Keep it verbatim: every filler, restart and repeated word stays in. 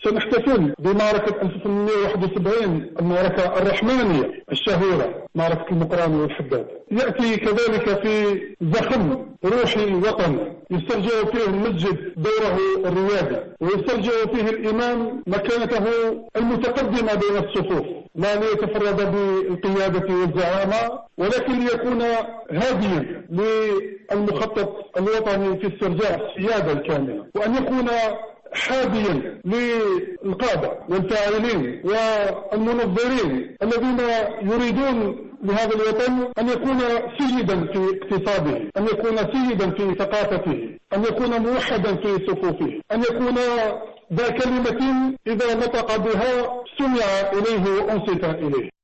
سنحتفل بمعركة ألف وثمانمائة وواحد وسبعين، المعركة الرحمانية الشهيرة، معركة المقران والحداد. يأتي كذلك في زخم روحي وطني يسترجع فيه المسجد دوره الريادي، ويسترجع فيه الإمام مكانته المتقدمة بين الصفوف، لا ليتفرد بالقيادة والزعامة، ولكن ليكون هاديا للمخطط الوطني في استرجاع السيادة الكاملة، وأن يكون حاديا للقادة والفاعلين والمنظرين الذين يريدون لهذا الوطن أن يكون سيدا في اقتصاده، أن يكون سيدا في ثقافته، أن يكون موحدا في صفوفه، أن يكون ذا كلمة إذا نطق بها سمع إليه وأنصت إليه.